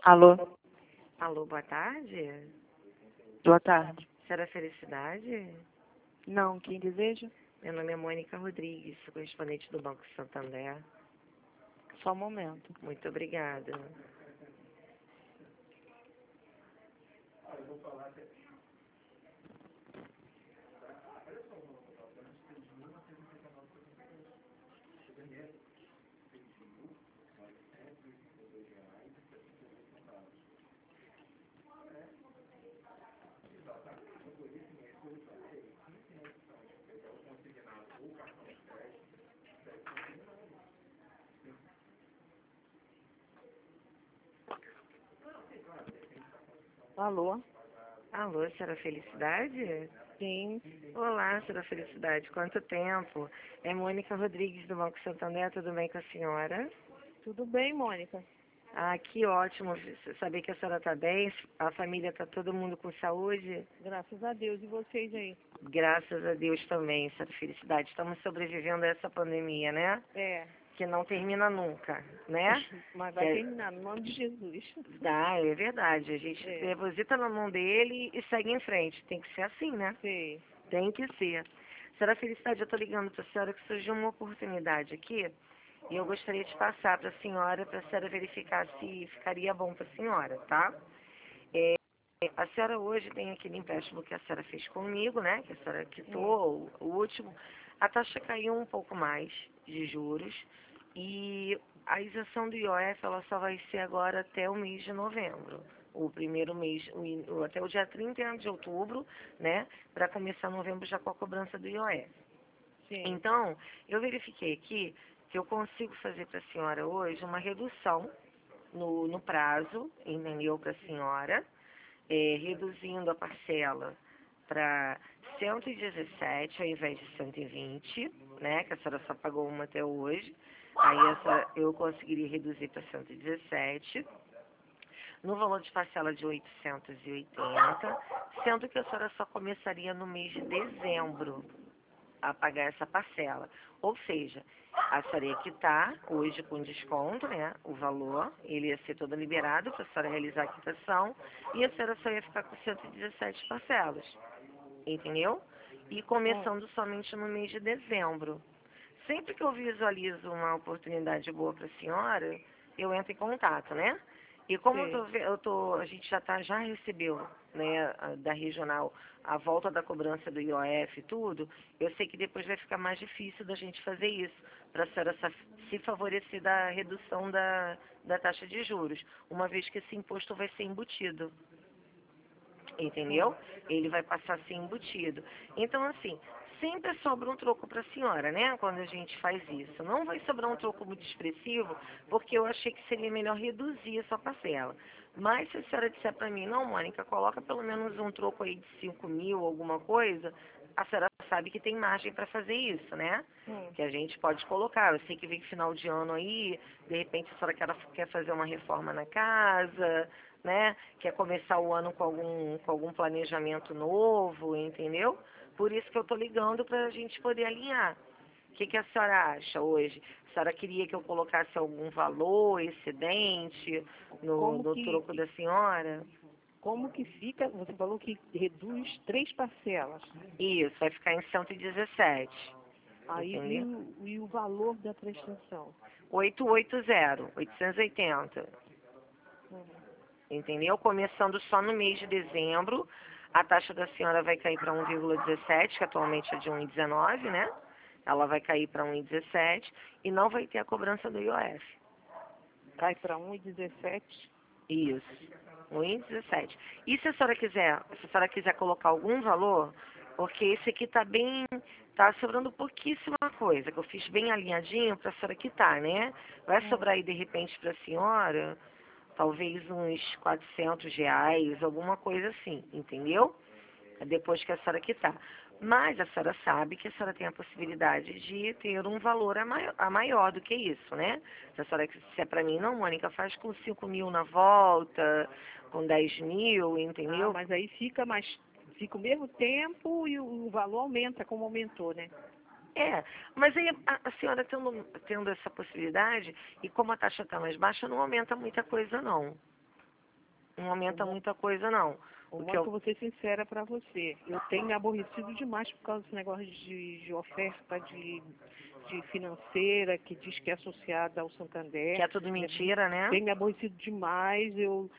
Alô, Alô, boa tarde. boa tarde. Senhora Felicidade? Não, quem deseja? Meu nome é Mônica Rodrigues, sou correspondente do Banco Santander. Só um momento. Muito obrigada. Alô? Alô, senhora Felicidade? Sim, Olá, senhora Felicidade, quanto tempo? É Mônica Rodrigues do Banco Santander, tudo bem com a senhora? tudo bem, Mônica? Ah, que ótimo saber que a senhora está bem, a família está todo mundo com saúde? Graças a Deus. E vocês aí? Graças a Deus também, senhora Felicidade. Estamos sobrevivendo a essa pandemia, né? É, Que não termina nunca, né? mas Que vai terminar, no nome de Jesus. é verdade. A gente É, deposita na mão dele e segue em frente. Tem que ser assim, né? sei. Tem que ser. Senhora Felicidade, eu estou ligando para a senhora que surgiu uma oportunidade aqui e eu gostaria de passar para a senhora verificar se ficaria bom para a senhora, tá? É, a senhora hoje tem aquele empréstimo que a senhora fez comigo, né? Que a senhora quitou, o último. A taxa caiu um pouco mais de juros e a isenção do IOF ela só vai ser agora até o mês de novembro. O primeiro mês, até o dia 30 de outubro, né? Para começar novembro já com a cobrança do IOF. Sim. Então, eu verifiquei aqui que eu consigo fazer para a senhora hoje uma redução no prazo, entendeu, para a senhora, reduzindo a parcela para 117 ao invés de 120, né, que a senhora só pagou uma até hoje. Aí eu conseguiria reduzir para 117, no valor de parcela de 880, sendo que a senhora só começaria no mês de dezembro a pagar essa parcela. Ou seja, a senhora ia quitar hoje com desconto, né? O valor, ele ia ser todo liberado para a senhora realizar a quitação e a senhora só ia ficar com 117 parcelas. Entendeu? E começando somente no mês de dezembro. Sempre que eu visualizo uma oportunidade boa para a senhora, eu entro em contato, né? E como Sei. a gente já recebeu, né, da regional a volta da cobrança do IOF e tudo, eu sei que depois vai ficar mais difícil da gente fazer isso, para a senhora se favorecer da redução da taxa de juros, uma vez que esse imposto vai ser embutido. Entendeu? Ele vai passar a ser embutido. Então, assim, sempre sobra um troco para a senhora, né? Quando a gente faz isso. Não vai sobrar um troco muito expressivo, porque eu achei que seria melhor reduzir essa parcela. Mas se a senhora disser para mim, não, Mônica, coloca pelo menos um troco aí de 5 mil, alguma coisa, a senhora sabe que tem margem para fazer isso, né? Hum. Que a gente pode colocar. Eu sei que vem final de ano aí, de repente a senhora quer fazer uma reforma na casa, né? Quer começar o ano com algum planejamento novo, entendeu? Por isso que eu tô ligando para a gente poder alinhar. O que a senhora acha hoje? A senhora queria que eu colocasse algum valor excedente Como no que, troco da senhora? como que fica? Você falou que reduz 3 parcelas. Isso, vai ficar em 117, Aí, entendeu? e o valor da prestação? 880, 880. Hum. Entendeu? Começando só no mês de dezembro, a taxa da senhora vai cair para 1,17, que atualmente é de 1,19, né? Ela vai cair para 1,17 e não vai ter a cobrança do IOF. Cai para 1,17. Isso, 1,17. E se a senhora quiser colocar algum valor, porque esse aqui tá sobrando pouquíssima coisa, que eu fiz bem alinhadinho para a senhora quitar, né? Vai sobrar aí de repente para a senhora talvez uns R$ 400, alguma coisa assim, entendeu? Depois que a senhora quitar. Mas a senhora sabe que a senhora tem a possibilidade de ter um valor a maior do que isso, né? Se a senhora disser para mim, não, Mônica, faz com 5 mil na volta, com 10 mil, Ah, entendeu? mas aí fica o mesmo tempo e o valor aumenta, como aumentou, né? É, mas aí a senhora tendo essa possibilidade, e como a taxa está mais baixa, não aumenta muita coisa não. não aumenta muita coisa, não. O que Mônica, eu vou ser sincera para você. Eu tenho me aborrecido demais por causa desse negócio de oferta de financeira que diz que é associada ao Santander. que é tudo mentira, né? Tenho me aborrecido demais.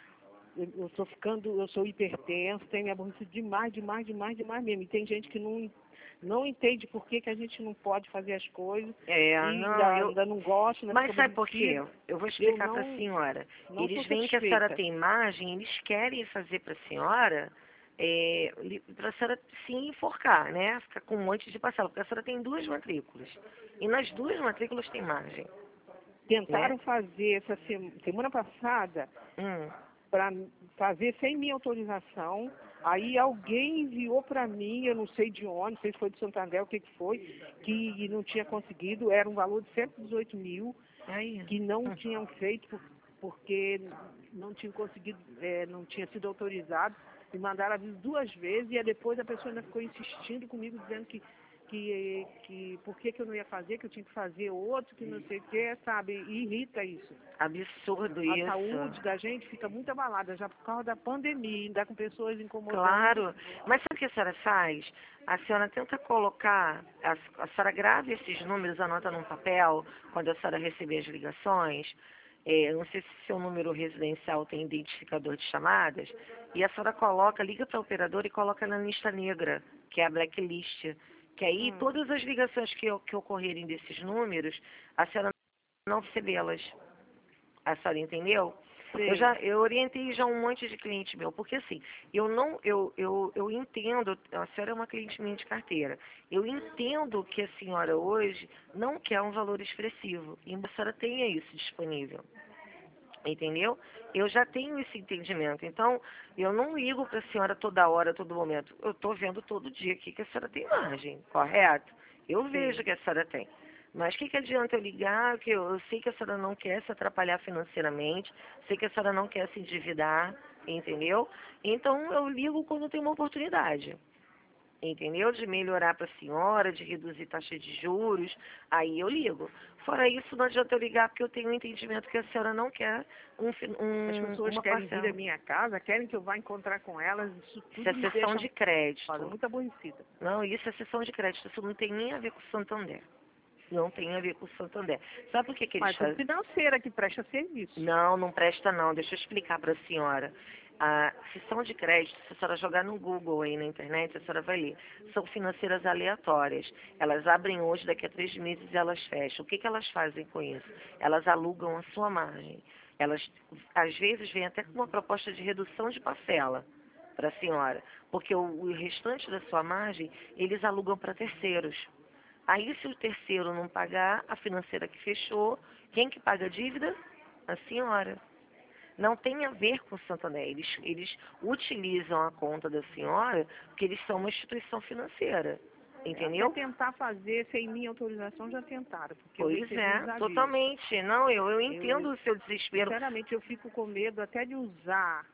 Eu sou hipertenso, tenho me aborrecido demais, demais, demais, demais mesmo. E tem gente que não entende por que a gente não pode fazer as coisas e ainda não gosta, né? Mas sabe por quê? Eu vou explicar para a senhora. Não Eles sou veem que a senhora satisfeita. tem imagem, eles querem fazer para a senhora, para a senhora se enforcar, né? Ficar com um monte de parcela, porque a senhora tem 2 matrículas. E nas 2 matrículas tem margem. Tentaram fazer essa semana passada para fazer sem minha autorização. Aí alguém enviou para mim, eu não sei de onde, não sei se foi de Santander, o que foi, que não tinha conseguido, era um valor de 118 mil, que não tinham feito porque não tinham conseguido, não tinha sido autorizado, me mandaram aviso 2 vezes e aí depois a pessoa ainda ficou insistindo comigo, dizendo que por que eu não ia fazer, que eu tinha que fazer outro, que não sei o que, sabe? E irrita isso. Absurdo isso. A saúde da gente fica muito abalada, já por causa da pandemia, ainda com pessoas incomodando. Claro, mas sabe o que a senhora faz? A senhora tenta colocar, a senhora grava esses números, anota num papel, quando a senhora receber as ligações. Não sei se seu número residencial tem identificador de chamadas, e a senhora coloca, liga para a operadora e coloca na lista negra, que é a blacklist. Que aí todas as ligações que ocorrerem desses números, a senhora não recebê-las. A senhora entendeu? Eu orientei já um monte de cliente meu, porque assim, eu entendo, a senhora é uma cliente minha de carteira, eu entendo que a senhora hoje não quer um valor expressivo, embora a senhora tenha isso disponível. Entendeu? Eu já tenho esse entendimento. Então, eu não ligo para a senhora toda hora, todo momento. Eu estou vendo todo dia aqui que a senhora tem margem, correto? Eu vejo que a senhora tem. Mas o que adianta eu ligar, que eu sei que a senhora não quer se atrapalhar financeiramente, sei que a senhora não quer se endividar, entendeu? Então, eu ligo quando tem uma oportunidade. Entendeu? De melhorar para a senhora, de reduzir taxa de juros, aí eu ligo. Fora isso, não adianta eu ligar porque eu tenho um entendimento que a senhora não quer As pessoas uma querem parcela. vir à minha casa, querem que eu vá encontrar com elas, isso tudo Isso é me sessão deixa de crédito. muito aborrecida. Não, isso é sessão de crédito. Isso não tem nem a ver com o Santander. Não tem a ver com o Santander. Sabe por que eles Mas fazem? é financeira que presta serviço. Não, não presta não. Deixa eu explicar para a senhora. A sessão de crédito, se a senhora jogar no Google aí na internet, a senhora vai ler. São financeiras aleatórias. Elas abrem hoje, daqui a 3 meses elas fecham. O que elas fazem com isso? Elas alugam a sua margem. Elas, às vezes, vêm até com uma proposta de redução de parcela para a senhora. Porque o restante da sua margem, eles alugam para terceiros. Aí, se o terceiro não pagar, a financeira que fechou, quem que paga a dívida? A senhora. Não tem a ver com o Santander. Eles utilizam a conta da senhora porque eles são uma instituição financeira. Entendeu? Até tentar fazer sem minha autorização já tentaram. Porque Pois eu recebi é, os avisos. totalmente. Não, eu entendo o seu desespero. Sinceramente, eu fico com medo até de usar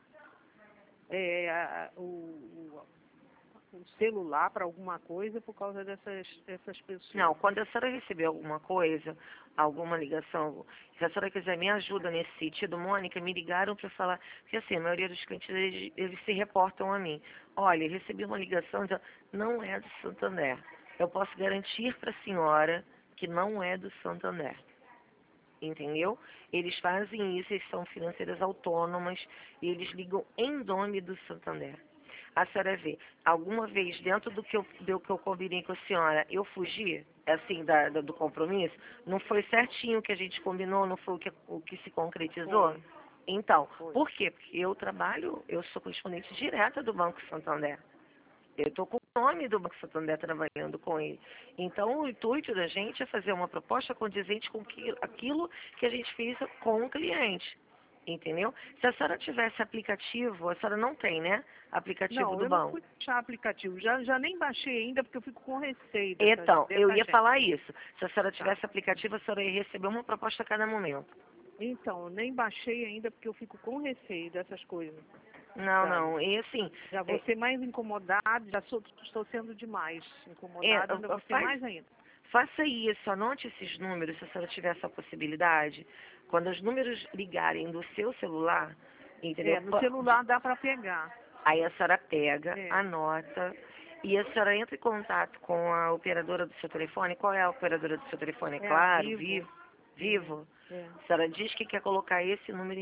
o celular para alguma coisa por causa dessas pessoas. Não, quando a senhora receber alguma coisa, alguma ligação, se a senhora quiser me ajuda nesse sentido, Mônica, me ligaram para falar, porque assim, a maioria dos clientes, eles se reportam a mim. Olha, recebi uma ligação, não é do Santander. Eu posso garantir para a senhora que não é do Santander. Entendeu? Eles fazem isso, eles são financeiras autônomas e eles ligam em nome do Santander. A senhora vê, alguma vez dentro do que eu combinei com a senhora, eu fugi, assim, do compromisso? Não foi certinho o que a gente combinou, não foi o que se concretizou? Foi. Então, por quê? Porque eu sou correspondente direta do Banco Santander. Eu estou com o nome do Banco Santander trabalhando com ele. Então, o intuito da gente é fazer uma proposta condizente com aquilo que a gente fez com o cliente. Entendeu? Se a senhora tivesse aplicativo, a senhora não tem, né? Aplicativo do eu banco. não fui baixar aplicativo. Já nem baixei ainda porque eu fico com receio. Então, eu ia gente. falar isso. Se a senhora tivesse aplicativo, a senhora ia receber uma proposta a cada momento. Então, eu nem baixei ainda porque eu fico com receio dessas coisas. Não, sabe? não. E assim... Já vou ser mais incomodada, estou sendo demais incomodada, ainda vou ser mais ainda. Faça isso, anote esses números, se a senhora tiver essa possibilidade. Quando os números ligarem do seu celular, entendeu? No celular dá para pegar. Aí a senhora pega, anota, e a senhora entra em contato com a operadora do seu telefone. Qual é a operadora do seu telefone? É Claro, Vivo? A senhora diz que quer colocar esse número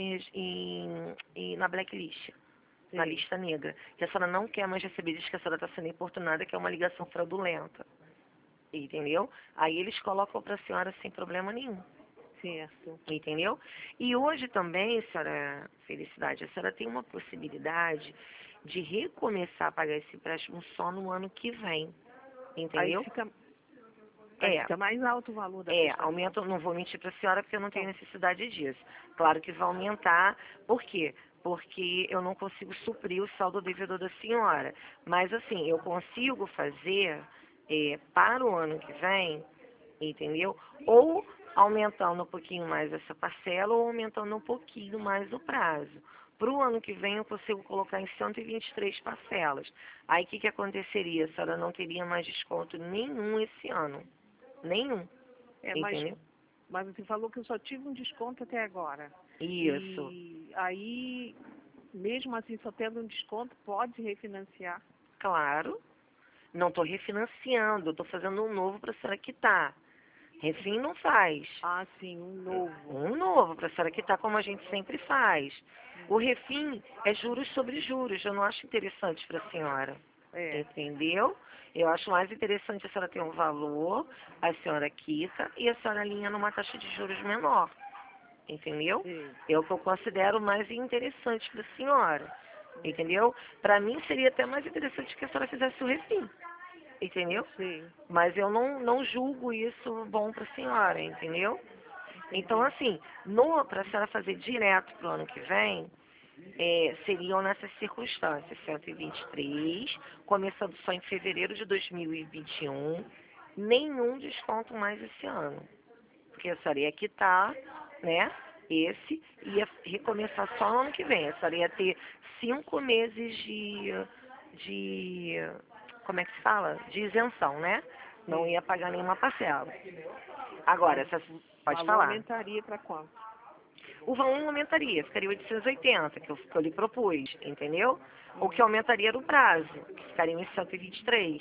na blacklist, na lista negra. Que a senhora não quer mais receber, diz que a senhora está sendo importunada, que é uma ligação fraudulenta. Entendeu? Aí eles colocam para a senhora sem problema nenhum. Certo. Entendeu? E hoje também, senhora Felicidade, a senhora tem uma possibilidade de recomeçar a pagar esse empréstimo só no ano que vem. Entendeu? Aí fica mais alto o valor da prestação. Aumenta, não vou mentir para a senhora porque eu não tenho necessidade disso. Claro que vai aumentar, por quê? Porque eu não consigo suprir o saldo devedor da senhora. Mas assim, eu consigo fazer para o ano que vem, entendeu? Ou aumentando um pouquinho mais essa parcela ou aumentando um pouquinho mais o prazo. Para o ano que vem eu consigo colocar em 123 parcelas. Aí o que aconteceria? A senhora não teria mais desconto nenhum esse ano. Nenhum. Entendeu? Mas você falou que eu só tive um desconto até agora. Isso. E aí, mesmo assim, só tendo um desconto, pode refinanciar? Claro. Não estou refinanciando, estou fazendo um novo para a senhora quitar. Refim não faz. Ah, sim, um novo. Um novo para a senhora quitar, como a gente sempre faz. O refim é juros sobre juros. Eu não acho interessante para a senhora. Entendeu? Eu acho mais interessante a senhora ter um valor, a senhora quita e a senhora alinha numa taxa de juros menor. Entendeu? É o que eu considero mais interessante para a senhora. Entendeu? Para mim seria até mais interessante que a senhora fizesse o refim. Entendeu? Sim. Mas eu não julgo isso bom para a senhora, entendeu? Então, assim, para a senhora fazer direto para o ano que vem, seriam nessas circunstâncias, 123, começando só em fevereiro de 2021, nenhum desconto mais esse ano. Porque a senhora ia quitar, né, ia recomeçar só no ano que vem. A senhora ia ter 5 meses como é que se fala? De isenção, né? Não ia pagar nenhuma parcela. Agora, pode falar. Aumentaria para quanto? O valor não aumentaria, ficaria 880, que eu lhe propus, entendeu? O que aumentaria era o prazo, que ficaria em 123.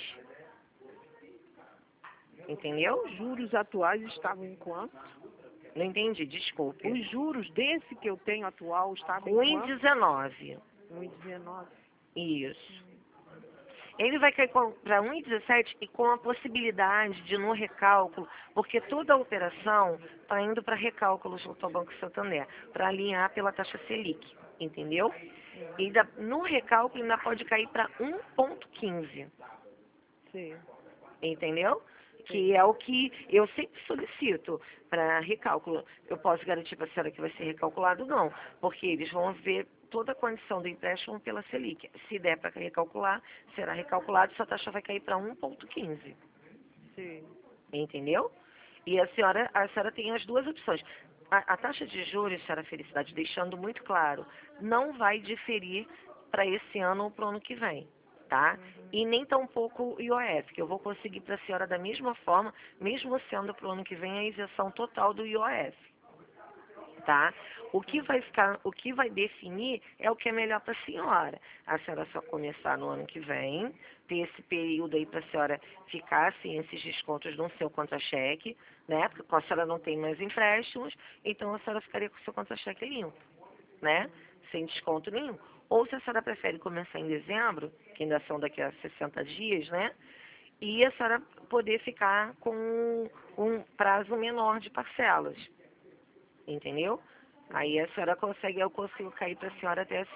Entendeu? Os juros atuais estavam em quanto? Não entendi, desculpe. Os juros desse que eu tenho atual estavam em quanto? 1,19. 1,19. Isso. Ele vai cair para 1,17 e com a possibilidade de no recálculo, porque toda a operação está indo para recálculo junto ao Banco Santander, para alinhar pela taxa Selic, entendeu? E no recálculo ainda pode cair para 1,15. Sim. Entendeu? Que é o que eu sempre solicito para recálculo. Eu posso garantir para a senhora que vai ser recalculado? Não, porque eles vão ver toda a condição do empréstimo pela Selic. Se der para recalcular, será recalculado e sua taxa vai cair para 1,15. Sim. Entendeu? E a senhora tem as duas opções. A taxa de juros, senhora Felicidade, deixando muito claro, não vai diferir para esse ano ou para o ano que vem. Tá? E nem tampouco o IOF, que eu vou conseguir para a senhora da mesma forma, mesmo sendo para o ano que vem a isenção total do IOF. Tá? O que vai definir é o que é melhor para a senhora. A senhora só começar no ano que vem, ter esse período aí para a senhora ficar sem esses descontos no seu contra-cheque, né? Porque a senhora não tem mais empréstimos, então a senhora ficaria com o seu contra-cheque limpo, né? Sem desconto nenhum. Ou se a senhora prefere começar em dezembro, que ainda são daqui a 60 dias, né? E a senhora poder ficar com um prazo menor de parcelas. Entendeu? Aí a senhora eu consigo cair para a senhora até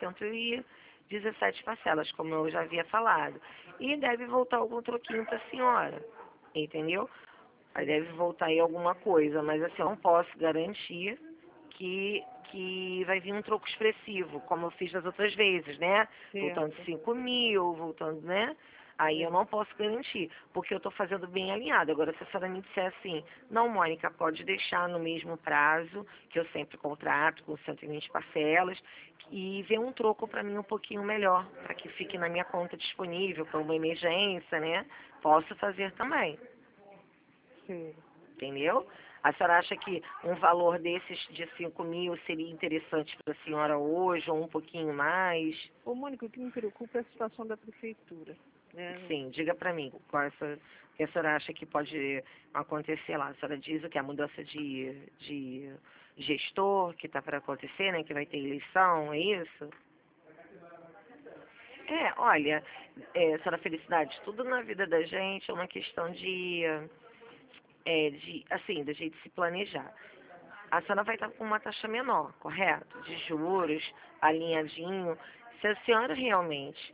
117 parcelas, como eu já havia falado. E deve voltar algum troquinho para a senhora. Entendeu? Aí deve voltar aí alguma coisa, mas assim, eu não posso garantir que vai vir um troco expressivo, como eu fiz das outras vezes, né? Voltando 5 mil, voltando, né? Aí eu não posso garantir, porque eu estou fazendo bem alinhado. Agora, se a senhora me disser assim, não, Mônica, pode deixar no mesmo prazo, que eu sempre contrato, com 120 parcelas, e ver um troco para mim um pouquinho melhor, para que fique na minha conta disponível para uma emergência, né? Posso fazer também. Sim. Entendeu? A senhora acha que um valor desses de 5 mil seria interessante para a senhora hoje, ou um pouquinho mais? Ô, Mônica, o que me preocupa é a situação da prefeitura, né? Sim, diga para mim, qual é que a senhora acha que pode acontecer lá? A senhora diz que a mudança de gestor que está para acontecer, né, que vai ter eleição, é isso? Olha, senhora Felicidade, tudo na vida da gente é uma questão assim, da gente se planejar. A senhora vai estar com uma taxa menor, correto? De juros, alinhadinho. Se a senhora realmente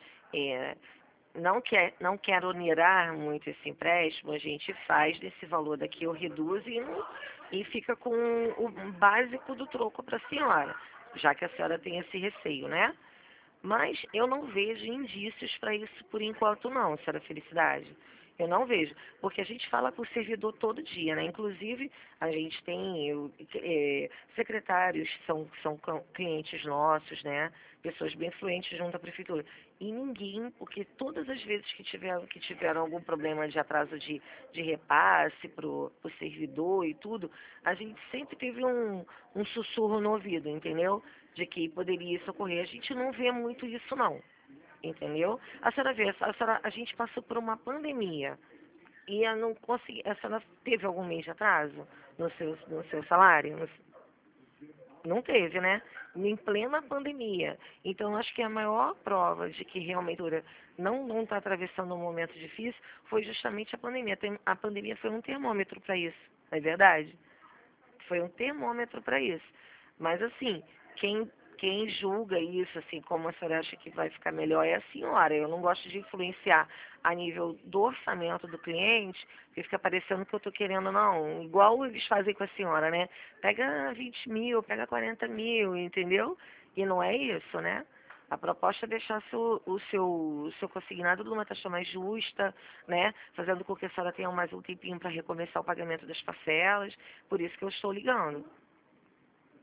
não quer onerar muito esse empréstimo, a gente faz desse valor daqui, eu reduzo e fica com o básico do troco para a senhora, já que a senhora tem esse receio, né? Mas eu não vejo indícios para isso por enquanto não, senhora Felicidade. Eu não vejo, porque a gente fala com o servidor todo dia, né? Inclusive, a gente tem secretários que são clientes nossos, né? Pessoas bem influentes junto à prefeitura. E ninguém, porque todas as vezes que tiveram algum problema de atraso de repasse pro servidor e tudo, a gente sempre teve um sussurro no ouvido, entendeu? De que poderia isso ocorrer. A gente não vê muito isso não, entendeu? A senhora vê, a gente passou por uma pandemia e eu não consegui, a senhora teve algum mês de atraso no seu salário? Não teve, né? Em plena pandemia. Então, acho que a maior prova de que realmente a não está atravessando um momento difícil foi justamente a pandemia. A pandemia foi um termômetro para isso, não é verdade? Foi um termômetro para isso. Mas assim, quem julga isso, assim, como a senhora acha que vai ficar melhor é a senhora. Eu não gosto de influenciar a nível do orçamento do cliente, que fica parecendo que eu estou querendo, não. Igual eles fazem com a senhora, né? Pega 20 mil, pega 40 mil, entendeu? E não é isso, né? A proposta é deixar o seu consignado numa taxa mais justa, né? Fazendo com que a senhora tenha mais um tempinho para recomeçar o pagamento das parcelas. Por isso que eu estou ligando.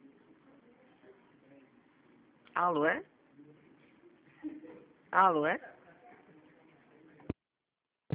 Alô, é? Alô, é?